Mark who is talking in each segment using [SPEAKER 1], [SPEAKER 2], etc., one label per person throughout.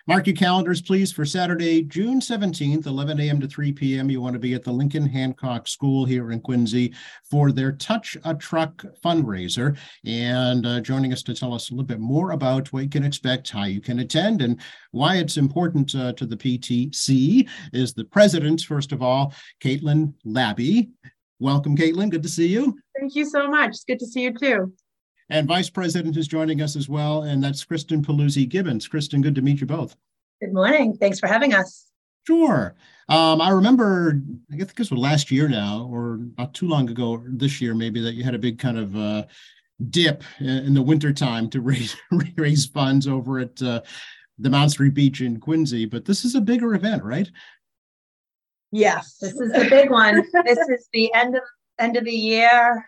[SPEAKER 1] Mark your calendars, please, for Saturday, June 17th, 11 a.m. to 3 p.m. You want to be at the Lincoln Hancock School here in Quincy for their Touch a Truck fundraiser. And joining us to tell us a little bit more about what you can expect, how you can attend, and why it's important to the PTC is the president, first of all, Caitlin Labby. Welcome, Caitlin. Good to see you.
[SPEAKER 2] Thank you so much. It's good to see you too.
[SPEAKER 1] And Vice President is joining us as well, and that's Kristen Paluzzi Gibbons. Kristen, good to meet you both.
[SPEAKER 3] Good morning. Thanks for having us.
[SPEAKER 1] Sure. I remember, I think this was last year now, or not too long ago, this year maybe, that you had a big kind of dip in the wintertime to raise funds over at the Mount Street Beach in Quincy. But this is a bigger event, right?
[SPEAKER 3] Yes, this is the big one. This is the end of the year.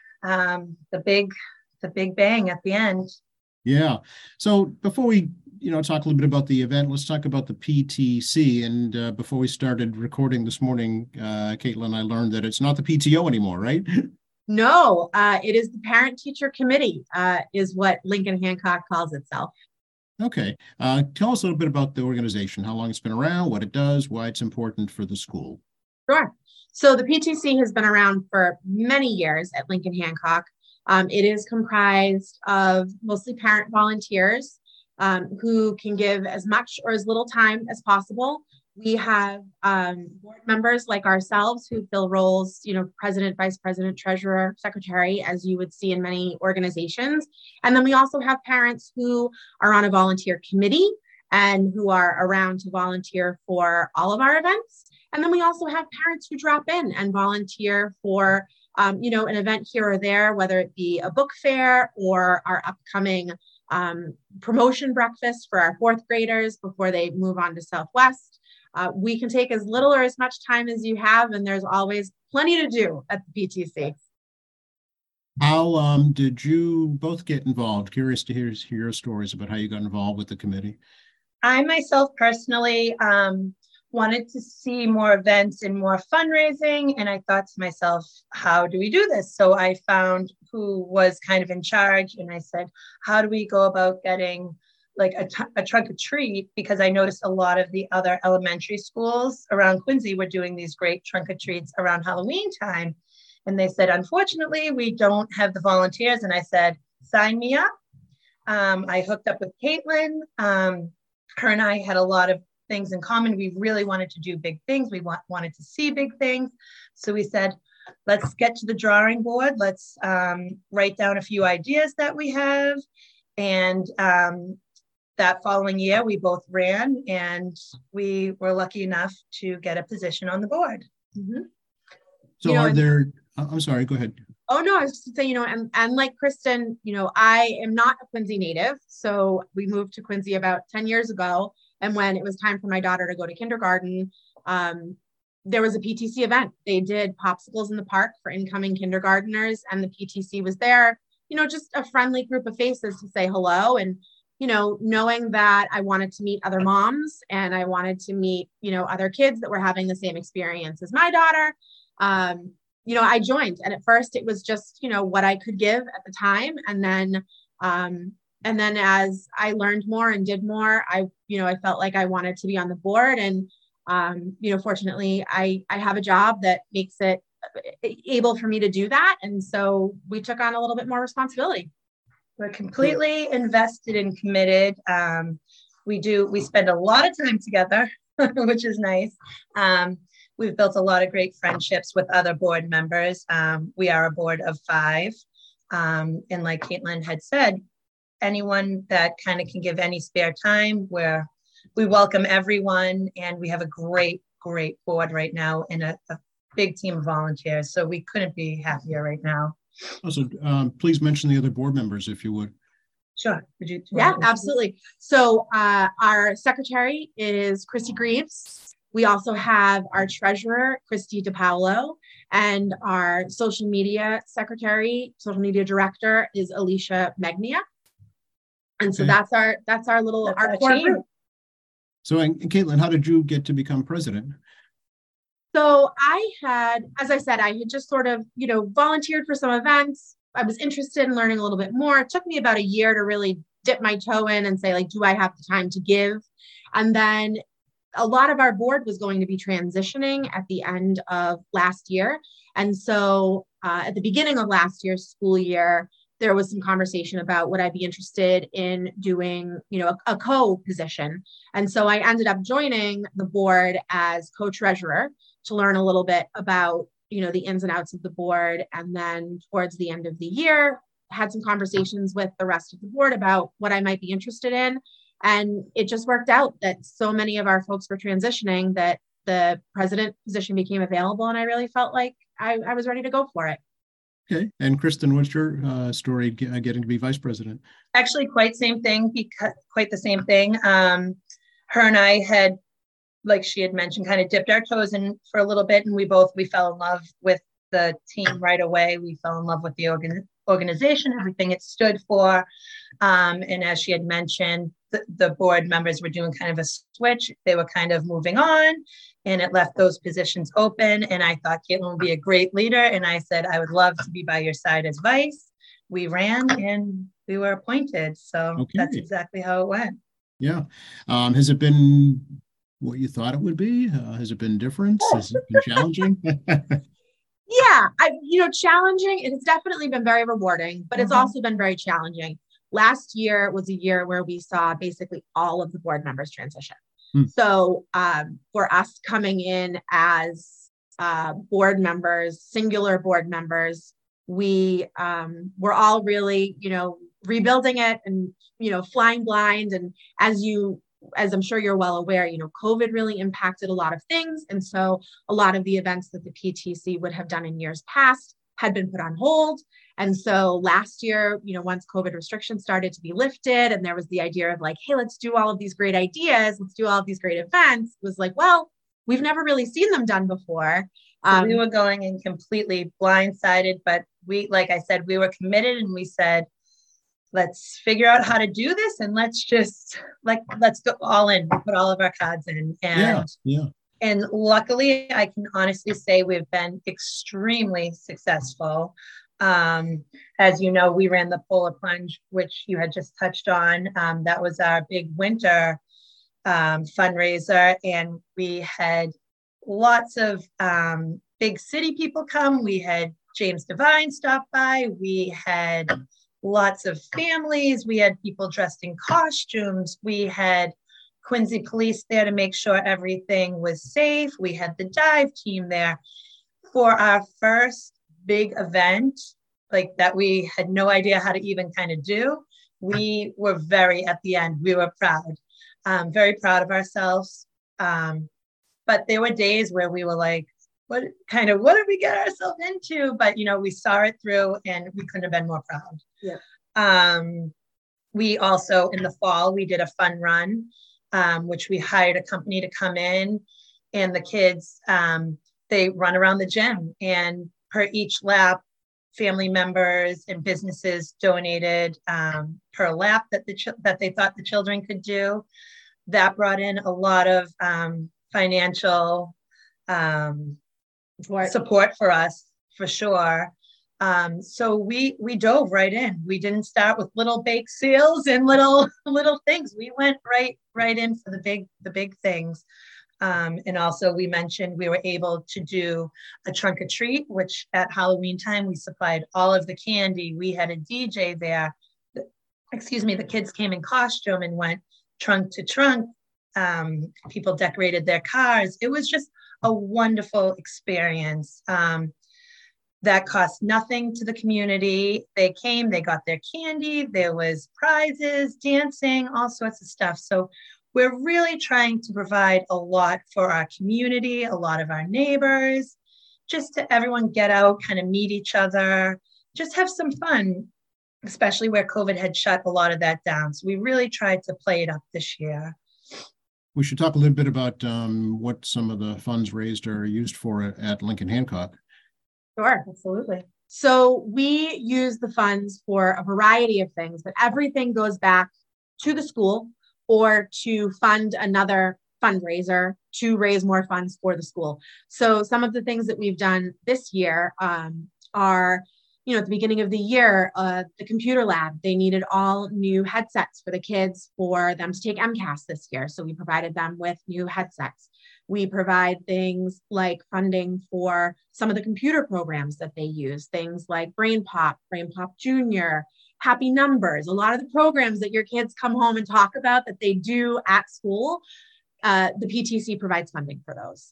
[SPEAKER 3] The big bang at the end.
[SPEAKER 1] Yeah. So before we, talk a little bit about the event, let's talk about the PTC. And before we started recording this morning, Caitlin, I learned that it's not the PTO anymore, right?
[SPEAKER 2] No, it is the Parent Teacher Committee, is what Lincoln Hancock calls itself.
[SPEAKER 1] Okay. Tell us a little bit about the organization, how long it's been around, what it does, why it's important for the school.
[SPEAKER 2] Sure. So the PTC has been around for many years at Lincoln Hancock. It is comprised of mostly parent volunteers who can give as much or as little time as possible. We have board members like ourselves who fill roles, president, vice president, treasurer, secretary, as you would see in many organizations. And then we also have parents who are on a volunteer committee and who are around to volunteer for all of our events. And then we also have parents who drop in and volunteer for an event here or there, whether it be a book fair or our upcoming promotion breakfast for our fourth graders before they move on to Southwest. We can take as little or as much time as you have, and there's always plenty to do at the PTC.
[SPEAKER 1] How did you both get involved? Curious to hear your stories about how you got involved with the committee.
[SPEAKER 3] I myself personally wanted to see more events and more fundraising. And I thought to myself, how do we do this? So I found who was kind of in charge. And I said, how do we go about getting like a trunk or treat? Because I noticed a lot of the other elementary schools around Quincy were doing these great trunk or treats around Halloween time. And they said, unfortunately, we don't have the volunteers. And I said, sign me up. I hooked up with Caitlin. Her and I had a lot of things in common. We really wanted to do big things. We wanted to see big things. So we said, let's get to the drawing board. Let's write down a few ideas that we have. And that following year, we both ran and we were lucky enough to get a position on the board.
[SPEAKER 1] Mm-hmm. So I'm sorry, go ahead.
[SPEAKER 2] Oh, no, I was just saying, and like Kristen, I am not a Quincy native. So we moved to Quincy about 10 years ago. And when it was time for my daughter to go to kindergarten, there was a PTC event. They did popsicles in the park for incoming kindergartners, and the PTC was there, just a friendly group of faces to say hello. And, knowing that I wanted to meet other moms and I wanted to meet, other kids that were having the same experience as my daughter, I joined. And at first it was just, what I could give at the time. And then as I learned more and did more, I felt like I wanted to be on the board. And, fortunately, I have a job that makes it able for me to do that. And so we took on a little bit more responsibility.
[SPEAKER 3] We're completely invested and committed. We spend a lot of time together, which is nice. We've built a lot of great friendships with other board members. We are a board of 5. And like Caitlin had said, anyone that kind of can give any spare time, where we welcome everyone, and we have a great board right now and a big team of volunteers. So we couldn't be happier right now.
[SPEAKER 1] Also, please mention the other board members if you would.
[SPEAKER 3] Sure.
[SPEAKER 2] Yeah, absolutely. So our secretary is Christy Greaves. We also have our treasurer, Christy DiPaolo, and our social media director is Alicia Magnia. And so that's our core group.
[SPEAKER 1] So, and Caitlin, how did you get to become president?
[SPEAKER 2] So I had, as I said, I had just sort of, volunteered for some events. I was interested in learning a little bit more. It took me about a year to really dip my toe in and say, like, do I have the time to give? And then a lot of our board was going to be transitioning at the end of last year. And so at the beginning of last year's school year, there was some conversation about would I be interested in doing, a co-position. And so I ended up joining the board as co-treasurer to learn a little bit about, the ins and outs of the board. And then towards the end of the year, had some conversations with the rest of the board about what I might be interested in. And it just worked out that so many of our folks were transitioning that the president position became available. And I really felt like I was ready to go for it.
[SPEAKER 1] Okay. And Kristen, what's your story getting to be vice president?
[SPEAKER 3] Actually, quite the same thing. Her and I had, like she had mentioned, kind of dipped our toes in for a little bit, and we fell in love with the team right away. We fell in love with the organization, everything it stood for. And as she had mentioned, the board members were doing kind of a switch. They were kind of moving on, and it left those positions open. And I thought Caitlin would be a great leader. And I said, I would love to be by your side as vice. We ran and we were appointed. So That's exactly how it went.
[SPEAKER 1] Yeah. Has it been what you thought it would be? Has it been different? Has it been challenging?
[SPEAKER 2] Yeah, challenging. It has definitely been very rewarding, but it's also been very challenging. Last year was a year where we saw basically all of the board members transition. So for us coming in as board members, singular board members, we were all really, rebuilding it and, flying blind. And as I'm sure you're well aware, COVID really impacted a lot of things. And so a lot of the events that the PTC would have done in years past had been put on hold. And so last year, once COVID restrictions started to be lifted and there was the idea of like, hey, let's do all of these great ideas, let's do all of these great events, it was like, well, we've never really seen them done before.
[SPEAKER 3] So we were going in completely blindsided, but like I said, we were committed and we said, let's figure out how to do this and let's go all in, put all of our cards in. And luckily, I can honestly say we've been extremely successful. As you know, we ran the Polar Plunge, which you had just touched on. That was our big winter fundraiser. And we had lots of big city people come. We had James Devine stop by. We had lots of families. We had people dressed in costumes. We had Quincy police there to make sure everything was safe. We had the dive team there for our first big event, like that we had no idea how to even kind of do. We were at the end, we were proud, very proud of ourselves. But there were days where we were like, what did we get ourselves into? But, we saw it through and we couldn't have been more proud. Yeah. We also, in the fall, we did a fun run, which we hired a company to come in, and the kids, they run around the gym, and per each lap, family members and businesses donated per lap that they thought the children could do. That brought in a lot of financial support for us, for sure. So we dove right in. We didn't start with little bake sales and little things. We went right in for the big things. And also we mentioned we were able to do a trunk or treat, which at Halloween time, we supplied all of the candy. We had a DJ there. The kids came in costume and went trunk to trunk. People decorated their cars. It was just a wonderful experience. That cost nothing to the community. They came, they got their candy. There was prizes, dancing, all sorts of stuff. So we're really trying to provide a lot for our community, a lot of our neighbors, just to everyone get out, kind of meet each other, just have some fun, especially where COVID had shut a lot of that down. So we really tried to play it up this year.
[SPEAKER 1] We should talk a little bit about what some of the funds raised are used for at Lincoln Hancock.
[SPEAKER 2] Sure, absolutely. So we use the funds for a variety of things, but everything goes back to the school or to fund another fundraiser to raise more funds for the school. So some of the things that we've done this year are at the beginning of the year, the computer lab, they needed all new headsets for the kids for them to take MCAS this year. So we provided them with new headsets. We provide things like funding for some of the computer programs that they use, things like BrainPop Junior, Happy Numbers, a lot of the programs that your kids come home and talk about that they do at school, the PTC provides funding for those.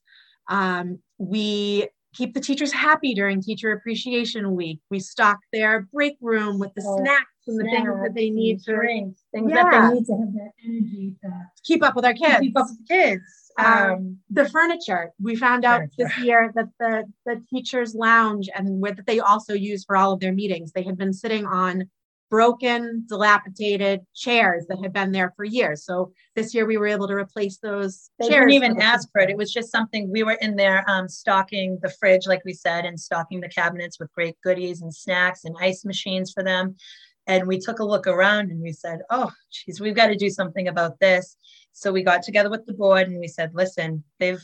[SPEAKER 2] We keep the teachers happy during Teacher Appreciation Week. We stock their break room with the snacks and the things that they need to
[SPEAKER 3] drinks, things that they need to have that energy to
[SPEAKER 2] keep up with our kids.
[SPEAKER 3] Keep up with the kids.
[SPEAKER 2] The furniture. We found out this year that the teachers' lounge and that they also use for all of their meetings, they had been sitting on broken, dilapidated chairs that had been there for years. So this year we were able to replace those
[SPEAKER 3] chairs. They didn't even ask for it. It was just something we were in there stocking the fridge, like we said, and stocking the cabinets with great goodies and snacks and ice machines for them. And we took a look around and we said, oh, geez, we've got to do something about this. So we got together with the board and we said, listen, they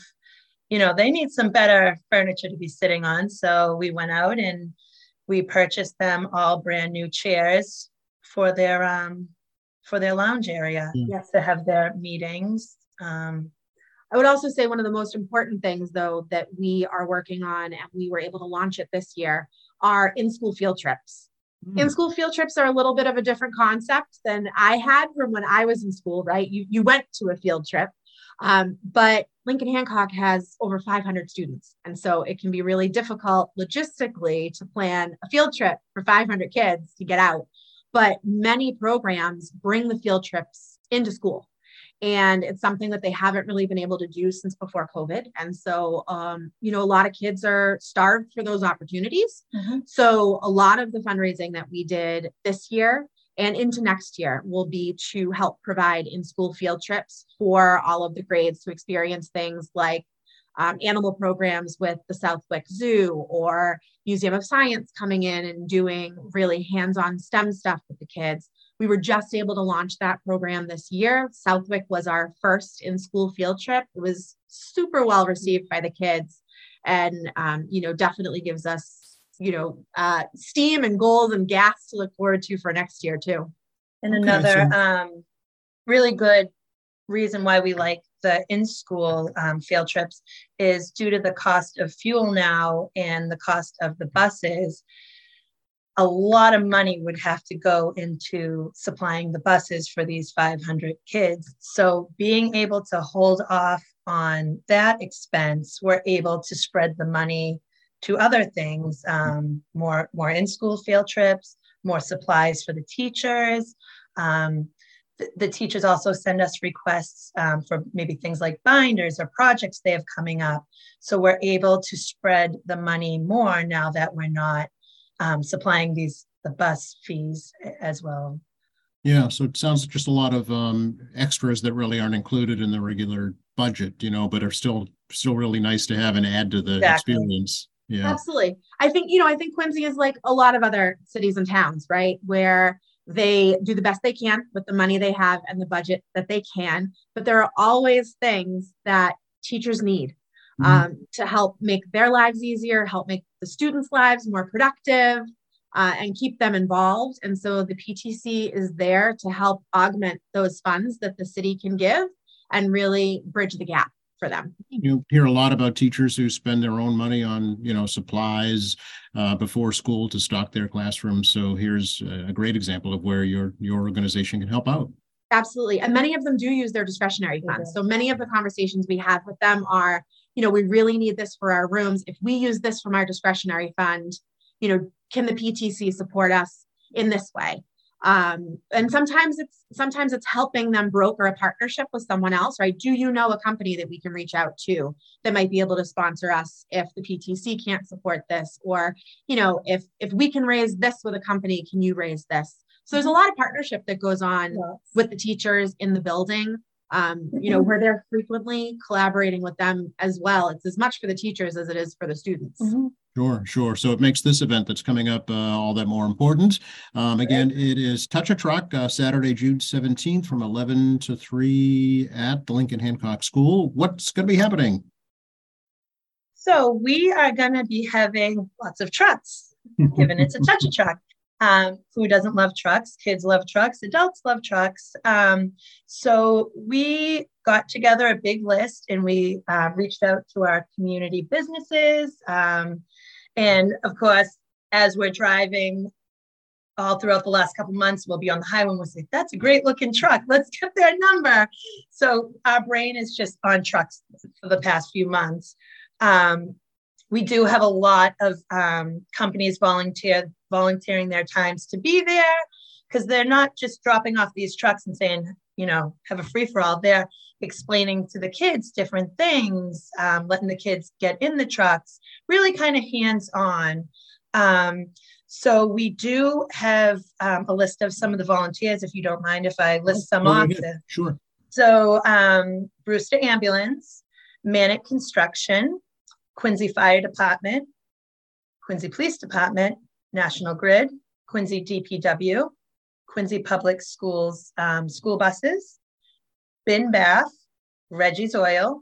[SPEAKER 3] need some better furniture to be sitting on. So we went out and we purchased them all brand new chairs for their lounge area to have their meetings.
[SPEAKER 2] I would also say one of the most important things, though, that we are working on, and we were able to launch it this year, are in-school field trips. In-school field trips are a little bit of a different concept than I had from when I was in school, right? You went to a field trip, but Lincoln Hancock has over 500 students. And so it can be really difficult logistically to plan a field trip for 500 kids to get out. But many programs bring the field trips into school. And it's something that they haven't really been able to do since before COVID. And so, a lot of kids are starved for those opportunities. Mm-hmm. So a lot of the fundraising that we did this year and into next year will be to help provide in-school field trips for all of the grades to experience things like animal programs with the Southwick Zoo or Museum of Science coming in and doing really hands-on STEM stuff with the kids. We were just able to launch that program this year. Southwick was our first in-school field trip. It was super well received by the kids and, definitely gives us steam and goals and gas to look forward to for next year too.
[SPEAKER 3] And another really good reason why we like the in-school field trips is due to the cost of fuel now and the cost of the buses. A lot of money would have to go into supplying the buses for these 500 kids. So being able to hold off on that expense, we're able to spread the money to other things, more in-school field trips, more supplies for the teachers. The teachers also send us requests for maybe things like binders or projects they have coming up. So we're able to spread the money more now that we're not supplying the bus fees as well.
[SPEAKER 1] Yeah, so it sounds just a lot of extras that really aren't included in the regular budget, but are still really nice to have and add to the experience. Yeah,
[SPEAKER 2] absolutely. I think Quincy is like a lot of other cities and towns, right? Where they do the best they can with the money they have and the budget that they can, but there are always things that teachers need to help make their lives easier, help make the students' lives more productive, and keep them involved. And so the PTC is there to help augment those funds that the city can give and really bridge the gap for them.
[SPEAKER 1] You hear a lot about teachers who spend their own money on, supplies before school to stock their classrooms. So here's a great example of where your organization can help out.
[SPEAKER 2] Absolutely. And many of them do use their discretionary funds. So many of the conversations we have with them are, we really need this for our rooms. If we use this from our discretionary fund, can the PTC support us in this way? And sometimes it's helping them broker a partnership with someone else, right? Do you know a company that we can reach out to that might be able to sponsor us if the PTC can't support this? Or, if we can raise this with a company, can you raise this? So there's a lot of partnership that goes on with the teachers in the building. Where they're frequently collaborating with them as well. It's as much for the teachers as it is for the students.
[SPEAKER 1] Mm-hmm. Sure. So it makes this event that's coming up all that more important. Again, it is Touch a Truck, Saturday, June 17th from 11 to 3 at the Lincoln Hancock School. What's going to be happening?
[SPEAKER 3] So we are going to be having lots of trucks. given it's a touch a truck. Who doesn't love trucks? Kids love trucks, adults love trucks. So we got together a big list and we reached out to our community businesses. And of course, as we're driving all throughout the last couple of months, we'll be on the highway and we'll say, that's a great looking truck. Let's get their number. So our brain is just on trucks for the past few months. We do have a lot of companies volunteering their times to be there, because they're not just dropping off these trucks and saying, have a free-for-all. They're explaining to the kids different things, letting the kids get in the trucks, really kind of hands-on. So we do have a list of some of the volunteers, if you don't mind if I list some off.
[SPEAKER 1] Sure.
[SPEAKER 3] So Brewster Ambulance, Manic Construction, Quincy Fire Department, Quincy Police Department, National Grid, Quincy DPW, Quincy Public Schools school buses, Bin Bath, Reggie's Oil,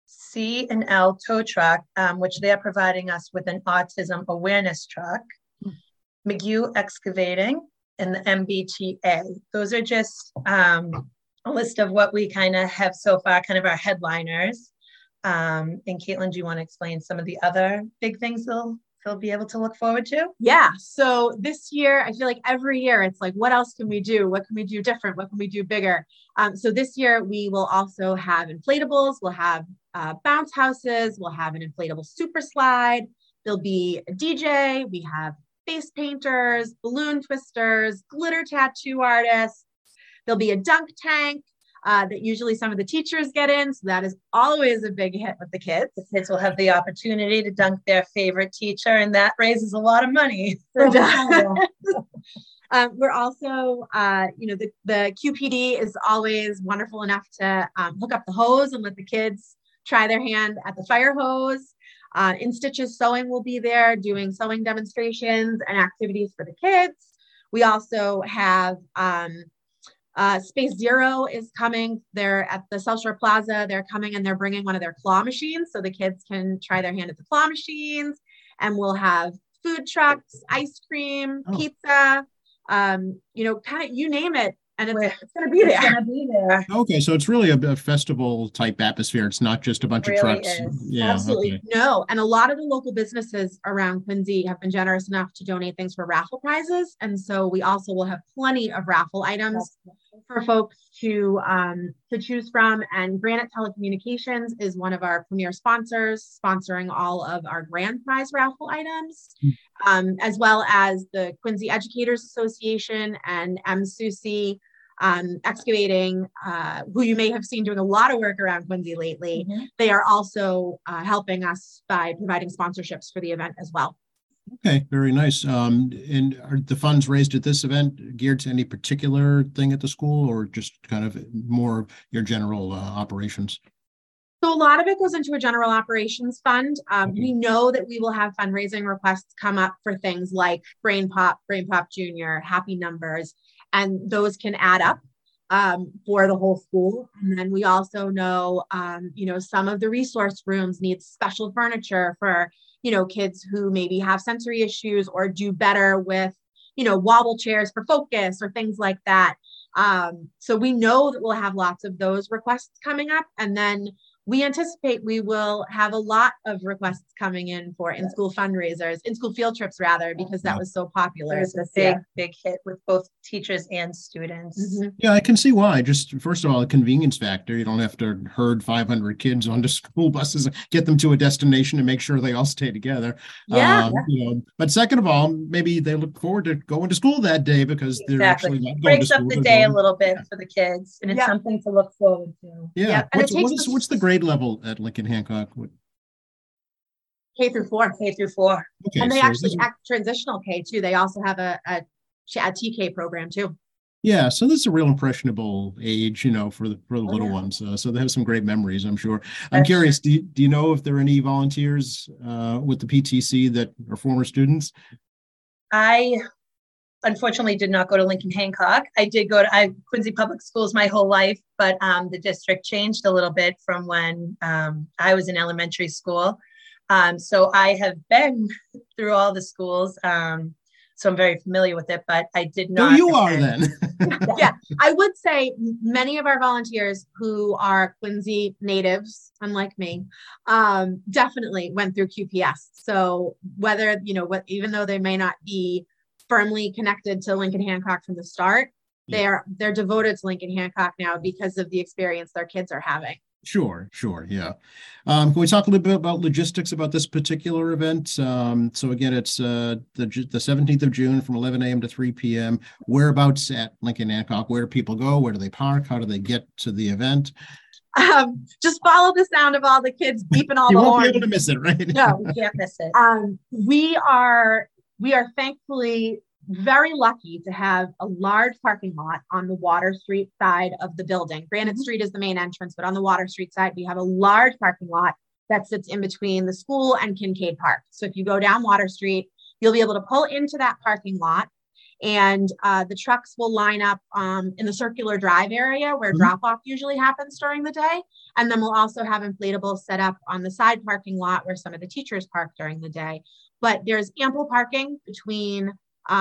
[SPEAKER 3] C&L Tow Truck, which they're providing us with an autism awareness truck, McGew Excavating, and the MBTA. Those are just a list of what we kind of have so far, kind of our headliners. And Caitlin, do you want to explain some of the other big things they'll be able to look forward to?
[SPEAKER 2] Yeah. So this year, I feel like every year it's like, what else can we do? What can we do different? What can we do bigger? So this year we will also have inflatables. We'll have bounce houses. We'll have an inflatable super slide. There'll be a DJ. We have face painters, balloon twisters, glitter tattoo artists. There'll be a dunk tank that usually some of the teachers get in. So that is always a big hit with the kids.
[SPEAKER 3] The kids will have the opportunity to dunk their favorite teacher, and that raises a lot of money.
[SPEAKER 2] We're also, the QPD is always wonderful enough to hook up the hose and let the kids try their hand at the fire hose. In Stitches Sewing will be there doing sewing demonstrations and activities for the kids. We also have Space Zero is coming. They're at the South Shore Plaza. They're coming and they're bringing one of their claw machines so the kids can try their hand at the claw machines. And we'll have food trucks, ice cream, pizza, kind of you name it. And it's going to be there.
[SPEAKER 3] It's going to be there.
[SPEAKER 1] Okay, so it's really a festival type atmosphere. It's not just a bunch of trucks.
[SPEAKER 2] Yeah, absolutely. Okay. No, and a lot of the local businesses around Quincy have been generous enough to donate things for raffle prizes, and so we also will have plenty of raffle items for folks to choose from. And Granite Telecommunications is one of our premier sponsors, sponsoring all of our grand prize raffle items, as well as the Quincy Educators Association and MSUSI Excavating, who you may have seen doing a lot of work around Quincy lately. Mm-hmm. They are also helping us by providing sponsorships for the event as well.
[SPEAKER 1] Okay, very nice. And are the funds raised at this event geared to any particular thing at the school, or just kind of more your general operations?
[SPEAKER 2] So a lot of it goes into a general operations fund. We know that we will have fundraising requests come up for things like Brain Pop Junior, Happy Numbers, and those can add up for the whole school. And then we also know, some of the resource rooms need special furniture for, kids who maybe have sensory issues or do better with, wobble chairs for focus or things like that. So we know that we'll have lots of those requests coming up. And then we anticipate we will have a lot of requests coming in for in-school fundraisers, in-school field trips rather, because that was so popular.
[SPEAKER 3] It's a big hit with both teachers and students.
[SPEAKER 1] Mm-hmm. Yeah, I can see why. Just first of all, a convenience factor. You don't have to herd 500 kids onto school buses, get them to a destination and make sure they all stay together.
[SPEAKER 2] Yeah.
[SPEAKER 1] But second of all, maybe they look forward to going to school that day because they're actually not going
[SPEAKER 3] breaks
[SPEAKER 1] to school.
[SPEAKER 3] Breaks up the day a little bit for the kids, and it's something to look forward to.
[SPEAKER 1] Yeah. What's the grade level at Lincoln Hancock?
[SPEAKER 2] K through 4.
[SPEAKER 3] K through 4.
[SPEAKER 2] Okay, and they actually act transitional K too. They also have a TK program too.
[SPEAKER 1] Yeah, so this is a real impressionable age, for the little ones. So they have some great memories, I'm sure. I'm curious, do you know if there are any volunteers with the PTC that are former students?
[SPEAKER 3] I unfortunately did not go to Lincoln Hancock. I did go to Quincy Public Schools my whole life, but the district changed a little bit from when I was in elementary school. So I have been through all the schools. So I'm very familiar with it, but I did not.
[SPEAKER 1] So you are then.
[SPEAKER 2] Yeah, I would say many of our volunteers who are Quincy natives, unlike me, definitely went through QPS. So whether, even though they may not be firmly connected to Lincoln Hancock from the start, they're devoted to Lincoln Hancock now because of the experience their kids are having.
[SPEAKER 1] Sure. Yeah. Can we talk a little bit about logistics about this particular event? So again, it's the 17th of June from 11 a.m. to 3 p.m. Whereabouts at Lincoln Hancock? Where do people go? Where do they park? How do they get to the event?
[SPEAKER 2] Just follow the sound of all the kids beeping all
[SPEAKER 1] you
[SPEAKER 2] the
[SPEAKER 1] won't
[SPEAKER 2] horns.
[SPEAKER 1] be able to miss it, right?
[SPEAKER 3] No, you can't miss it.
[SPEAKER 2] We are thankfully very lucky to have a large parking lot on the Water Street side of the building. Granite Street is the main entrance, but on the Water Street side, we have a large parking lot that sits in between the school and Kincaid Park. So if you go down Water Street, you'll be able to pull into that parking lot, and the trucks will line up in the circular drive area where drop-off usually happens during the day. And then we'll also have inflatables set up on the side parking lot where some of the teachers park during the day. But there's ample parking between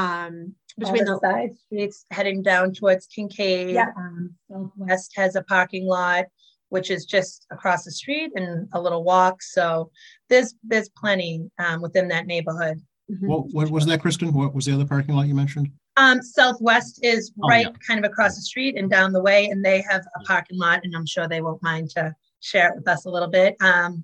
[SPEAKER 2] the
[SPEAKER 3] side streets heading down towards Kincaid.
[SPEAKER 2] Yeah.
[SPEAKER 3] Southwest has a parking lot, which is just across the street and a little walk. So there's plenty within that neighborhood.
[SPEAKER 1] What was that, Kristen? What was the other parking lot you mentioned?
[SPEAKER 3] Southwest is kind of across the street and down the way, and they have a parking lot, and I'm sure they won't mind to share it with us a little bit.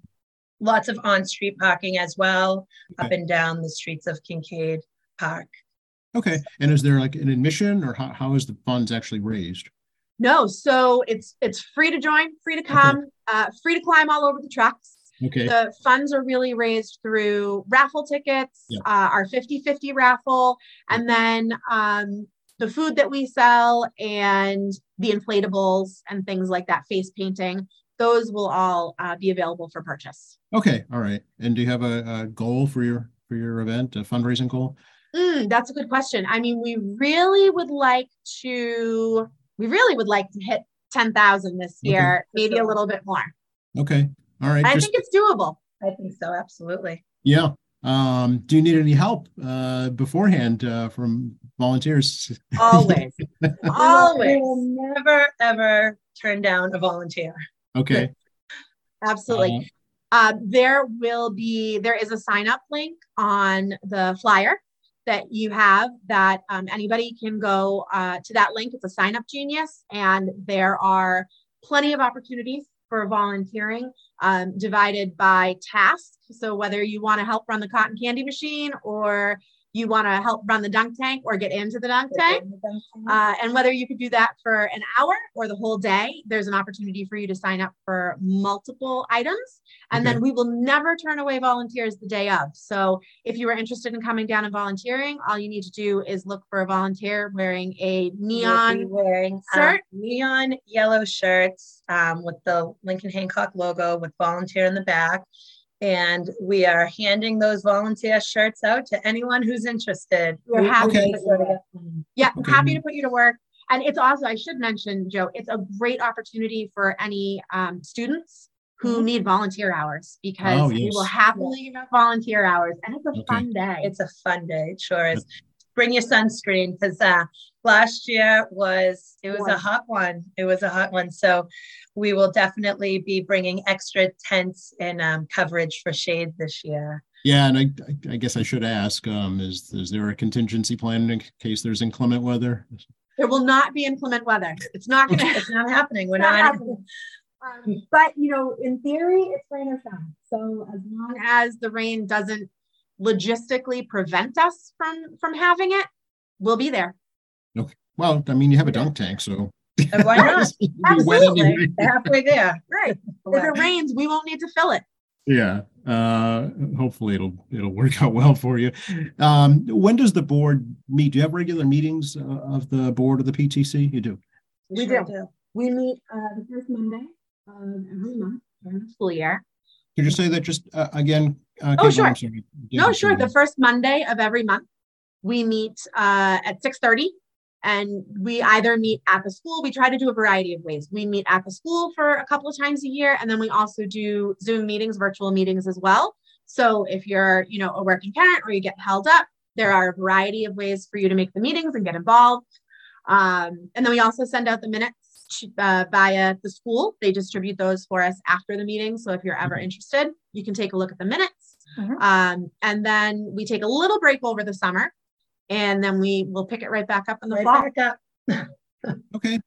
[SPEAKER 3] Lots of on-street parking as well, up and down the streets of Kincaid Park.
[SPEAKER 1] Okay. And is there like an admission, or how is the funds actually raised?
[SPEAKER 2] No, so it's free to join, free to come, free to climb all over the trucks.
[SPEAKER 1] Okay.
[SPEAKER 2] The funds are really raised through raffle tickets, our 50-50 raffle, and then the food that we sell and the inflatables and things like that, face painting, those will all be available for purchase.
[SPEAKER 1] Okay. All right. And do you have a goal for your event, a fundraising goal?
[SPEAKER 2] That's a good question. I mean, we really would like to hit 10,000 this year, maybe a little bit more.
[SPEAKER 1] Okay. All right.
[SPEAKER 2] I think it's doable.
[SPEAKER 3] I think so. Absolutely.
[SPEAKER 1] Yeah. Do you need any help beforehand from volunteers?
[SPEAKER 2] Always. Always.
[SPEAKER 3] We will never, ever turn down a volunteer.
[SPEAKER 1] Okay.
[SPEAKER 2] Absolutely. There is a sign up link on the flyer that you have that anybody can go to that link. It's a Sign Up Genius, and there are plenty of opportunities for volunteering divided by task. So whether you want to help run the cotton candy machine, or you want to help run the dunk tank or get into the dunk tank, and whether you could do that for an hour or the whole day, there's an opportunity for you to sign up for multiple items. And then we will never turn away volunteers the day of. So if you are interested in coming down and volunteering, all you need to do is look for a volunteer wearing a neon shirt.
[SPEAKER 3] Neon yellow shirts with the Lincoln Hancock logo with volunteer in the back. And we are handing those volunteer shirts out to anyone who's interested.
[SPEAKER 2] We're happy happy to put you to work. And it's also, I should mention, Joe, it's a great opportunity for any students who need volunteer hours, because we will happily give out volunteer hours, and it's a fun day.
[SPEAKER 3] It's a fun day. It sure is. Bring your sunscreen, because last year was a hot one. It was a hot one. So we will definitely be bringing extra tents and coverage for shade this year.
[SPEAKER 1] Yeah, and I guess I should ask, is there a contingency plan in case there's inclement weather?
[SPEAKER 2] There will not be inclement weather. It's not going to.
[SPEAKER 3] It's not happening. We're
[SPEAKER 2] not
[SPEAKER 3] not
[SPEAKER 2] happening. But in theory, it's rain or shine. So as long as the rain doesn't logistically prevent us from having it, we'll be there.
[SPEAKER 1] Okay. Well, I mean, you have a dunk tank, so
[SPEAKER 3] why not?
[SPEAKER 2] Absolutely.
[SPEAKER 3] Halfway there.
[SPEAKER 2] Right. If it rains, we won't need to fill it.
[SPEAKER 1] Yeah. Hopefully it'll work out well for you. When does the board meet? Do you have regular meetings of the board of the PTC? You do.
[SPEAKER 2] We do. We meet the first Monday of every month during the school year.
[SPEAKER 1] Could you say that just again?
[SPEAKER 2] Sure. No, sure. The first Monday of every month, we meet at 6:30, and we either meet at the school. We try to do a variety of ways. We meet at the school for a couple of times a year, and then we also do Zoom meetings, virtual meetings as well. So if you're, a working parent or you get held up, there are a variety of ways for you to make the meetings and get involved. And then we also send out the minutes via the school. They distribute those for us after the meeting. So if you're ever interested, you can take a look at the minutes. And then we take a little break over the summer, and then we will pick it right back up in the fall.
[SPEAKER 1] Okay.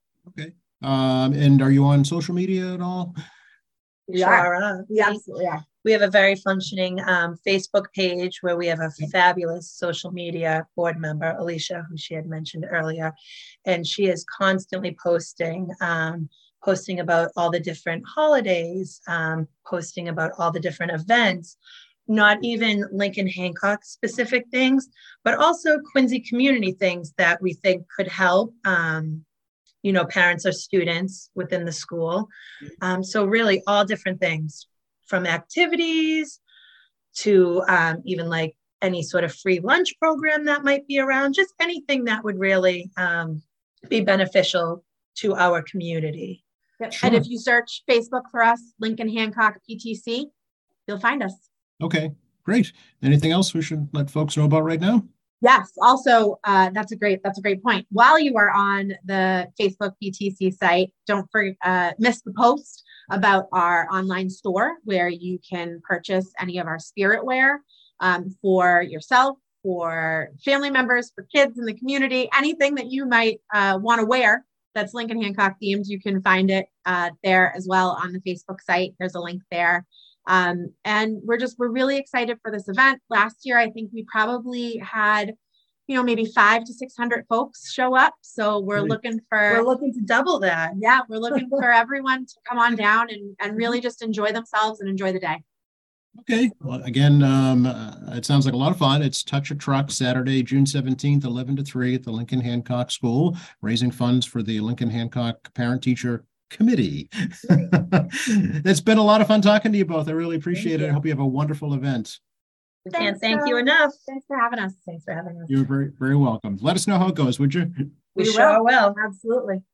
[SPEAKER 1] And are you on social media at all?
[SPEAKER 2] We are. Yes. Yeah.
[SPEAKER 3] We have a very functioning Facebook page where we have a fabulous social media board member, Alicia, who she had mentioned earlier. And she is constantly posting about all the different holidays, posting about all the different events, not even Lincoln Hancock specific things, but also Quincy community things that we think could help, parents or students within the school. So really all different things, from activities to even like any sort of free lunch program that might be around, just anything that would really be beneficial to our community.
[SPEAKER 2] Yep. Sure. And if you search Facebook for us, Lincoln Hancock PTC, you'll find us.
[SPEAKER 1] Okay, great. Anything else we should let folks know about right now?
[SPEAKER 2] Yes. Also, that's a great point. While you are on the Facebook PTC site, don't miss the post about our online store where you can purchase any of our spirit wear for yourself, for family members, for kids in the community, anything that you might want to wear that's Lincoln Hancock themed. You can find it there as well on the Facebook site. There's a link there. And we're really excited for this event. Last year, I think we probably had, maybe 500 to 600 folks show up. So we're looking
[SPEAKER 3] to double that.
[SPEAKER 2] Yeah. We're looking for everyone to come on down and really just enjoy themselves and enjoy the day.
[SPEAKER 1] Okay. Well, again, it sounds like a lot of fun. It's Touch a Truck, Saturday, June 17th, 11 to 3 at the Lincoln Hancock School, raising funds for the Lincoln Hancock Parent-Teacher Committee. It's been a lot of fun talking to you both. I really appreciate it. I hope you have a wonderful event.
[SPEAKER 3] We can't thank you enough.
[SPEAKER 2] Thanks for having us.
[SPEAKER 1] You're very, very welcome. Let us know how it goes, would you?
[SPEAKER 3] We sure will.
[SPEAKER 2] Absolutely.